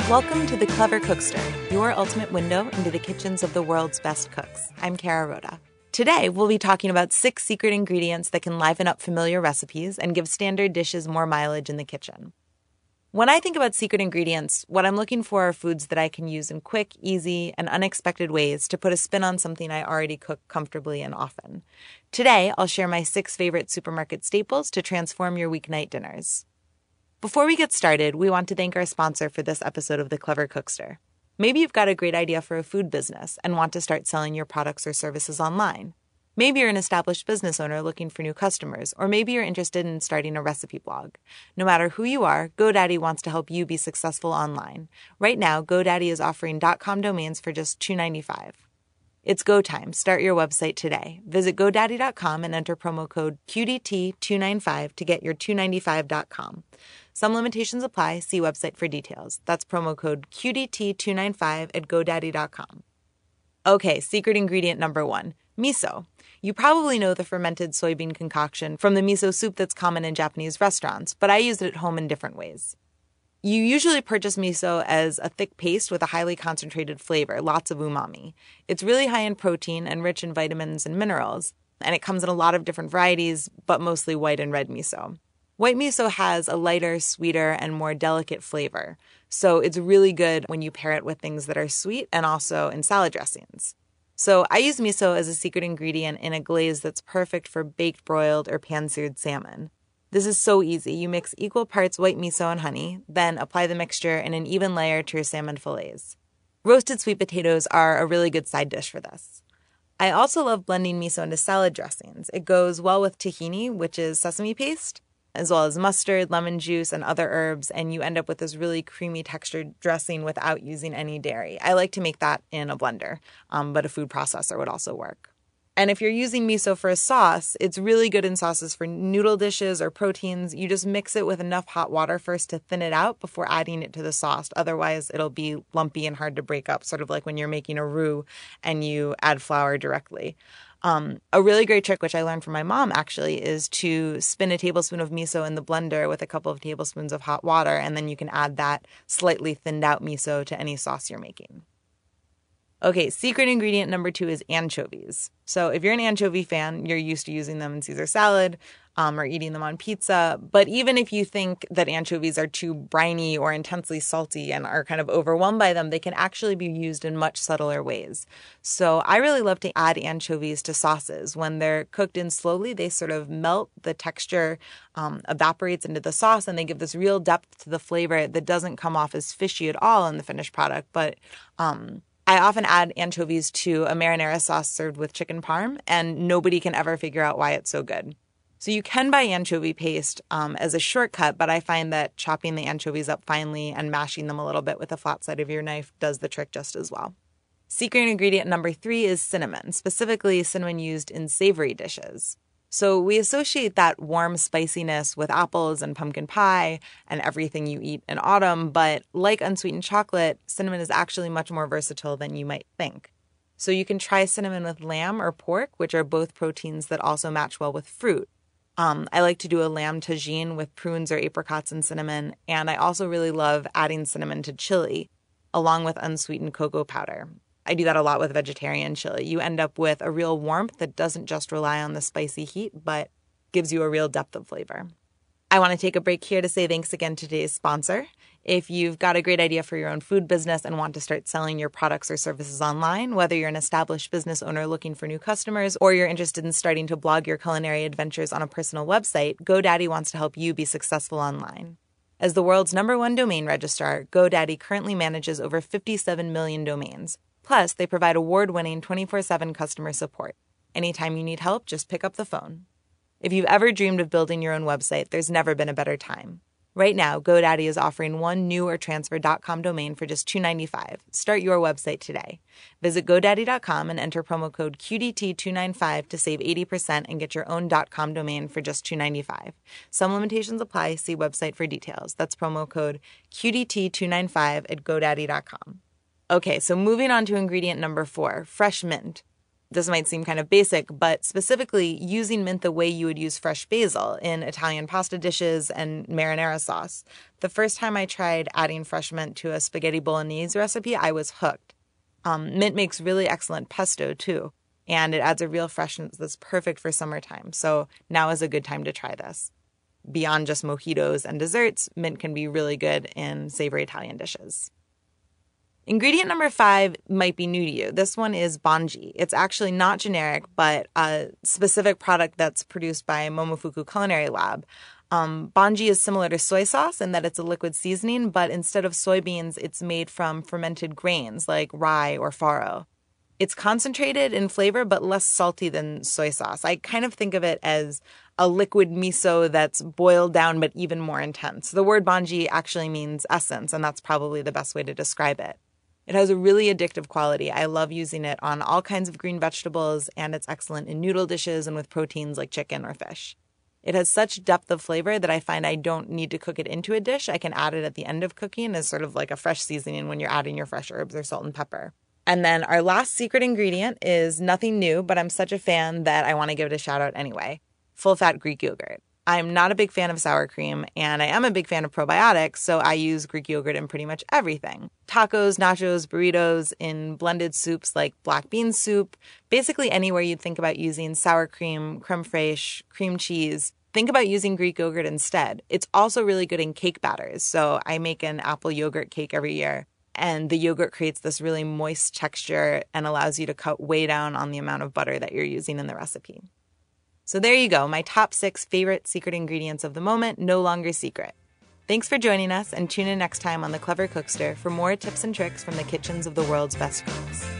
Welcome to The Clever Cookster, your ultimate window into the kitchens of the world's best cooks. I'm Kara Rhoda. Today, we'll be talking about 6 secret ingredients that can liven up familiar recipes and give standard dishes more mileage in the kitchen. When I think about secret ingredients, what I'm looking for are foods that I can use in quick, easy, and unexpected ways to put a spin on something I already cook comfortably and often. Today, I'll share my 6 favorite supermarket staples to transform your weeknight dinners. Before we get started, we want to thank our sponsor for this episode of The Clever Cookster. Maybe you've got a great idea for a food business and want to start selling your products or services online. Maybe you're an established business owner looking for new customers, or maybe you're interested in starting a recipe blog. No matter who you are, GoDaddy wants to help you be successful online. Right now, GoDaddy is offering .com domains for just $2.95. It's go time. Start your website today. Visit GoDaddy.com and enter promo code QDT295 to get your $2.95.com. Some limitations apply. See website for details. That's promo code QDT295 at GoDaddy.com. Okay, secret ingredient number 1, miso. You probably know the fermented soybean concoction from the miso soup that's common in Japanese restaurants, but I use it at home in different ways. You usually purchase miso as a thick paste with a highly concentrated flavor, lots of umami. It's really high in protein and rich in vitamins and minerals, and it comes in a lot of different varieties, but mostly white and red miso. White miso has a lighter, sweeter, and more delicate flavor, so it's really good when you pair it with things that are sweet and also in salad dressings. So I use miso as a secret ingredient in a glaze that's perfect for baked, broiled, or pan-seared salmon. This is so easy. You mix equal parts white miso and honey, then apply the mixture in an even layer to your salmon fillets. Roasted sweet potatoes are a really good side dish for this. I also love blending miso into salad dressings. It goes well with tahini, which is sesame paste, as well as mustard, lemon juice, and other herbs, and you end up with this really creamy textured dressing without using any dairy. I like to make that in a blender, but a food processor would also work. And if you're using miso for a sauce, it's really good in sauces for noodle dishes or proteins. You just mix it with enough hot water first to thin it out before adding it to the sauce. Otherwise, it'll be lumpy and hard to break up, sort of like when you're making a roux and you add flour directly. A really great trick, which I learned from my mom actually, is to spin a tablespoon of miso in the blender with a couple of tablespoons of hot water, and then you can add that slightly thinned out miso to any sauce you're making. Okay, secret ingredient number 2 is anchovies. So if you're an anchovy fan, you're used to using them in Caesar salad or eating them on pizza. But even if you think that anchovies are too briny or intensely salty and are kind of overwhelmed by them, they can actually be used in much subtler ways. So I really love to add anchovies to sauces. When they're cooked in slowly, they sort of melt, the texture evaporates into the sauce, and they give this real depth to the flavor that doesn't come off as fishy at all in the finished product, but I often add anchovies to a marinara sauce served with chicken parm, and nobody can ever figure out why it's so good. So you can buy anchovy paste as a shortcut, but I find that chopping the anchovies up finely and mashing them a little bit with the flat side of your knife does the trick just as well. Secret ingredient number 3 is cinnamon, specifically cinnamon used in savory dishes. So we associate that warm spiciness with apples and pumpkin pie and everything you eat in autumn, but like unsweetened chocolate, cinnamon is actually much more versatile than you might think. So you can try cinnamon with lamb or pork, which are both proteins that also match well with fruit. I like to do a lamb tagine with prunes or apricots and cinnamon, and I also really love adding cinnamon to chili, along with unsweetened cocoa powder. I do that a lot with vegetarian chili. You end up with a real warmth that doesn't just rely on the spicy heat, but gives you a real depth of flavor. I want to take a break here to say thanks again to today's sponsor. If you've got a great idea for your own food business and want to start selling your products or services online, whether you're an established business owner looking for new customers or you're interested in starting to blog your culinary adventures on a personal website, GoDaddy wants to help you be successful online. As the world's #1 domain registrar, GoDaddy currently manages over 57 million domains. Plus, they provide award-winning 24/7 customer support. Anytime you need help, just pick up the phone. If you've ever dreamed of building your own website, there's never been a better time. Right now, GoDaddy is offering one new or transfer .com domain for just $2.95. Start your website today. Visit GoDaddy.com and enter promo code QDT295 to save 80% and get your own .com domain for just $2.95. Some limitations apply. See website for details. That's promo code QDT295 at GoDaddy.com. Okay, so moving on to ingredient number 4, fresh mint. This might seem kind of basic, but specifically using mint the way you would use fresh basil in Italian pasta dishes and marinara sauce. The first time I tried adding fresh mint to a spaghetti bolognese recipe, I was hooked. Mint makes really excellent pesto too, and it adds a real freshness that's perfect for summertime. So now is a good time to try this. Beyond just mojitos and desserts, mint can be really good in savory Italian dishes. Ingredient number 5 might be new to you. This one is bongee. It's actually not generic, but a specific product that's produced by Momofuku Culinary Lab. Bongee is similar to soy sauce in that it's a liquid seasoning, but instead of soybeans, it's made from fermented grains like rye or farro. It's concentrated in flavor, but less salty than soy sauce. I kind of think of it as a liquid miso that's boiled down but even more intense. The word bongee actually means essence, and that's probably the best way to describe it. It has a really addictive quality. I love using it on all kinds of green vegetables, and it's excellent in noodle dishes and with proteins like chicken or fish. It has such depth of flavor that I find I don't need to cook it into a dish. I can add it at the end of cooking as sort of like a fresh seasoning when you're adding your fresh herbs or salt and pepper. And then our last secret ingredient is nothing new, but I'm such a fan that I want to give it a shout out anyway. Full-fat Greek yogurt. I'm not a big fan of sour cream, and I am a big fan of probiotics, so I use Greek yogurt in pretty much everything. Tacos, nachos, burritos, in blended soups like black bean soup, basically anywhere you'd think about using sour cream, creme fraiche, cream cheese. Think about using Greek yogurt instead. It's also really good in cake batters, so I make an apple yogurt cake every year, and the yogurt creates this really moist texture and allows you to cut way down on the amount of butter that you're using in the recipe. So there you go, my top 6 favorite secret ingredients of the moment, no longer secret. Thanks for joining us, and tune in next time on The Clever Cookster for more tips and tricks from the kitchens of the world's best cooks.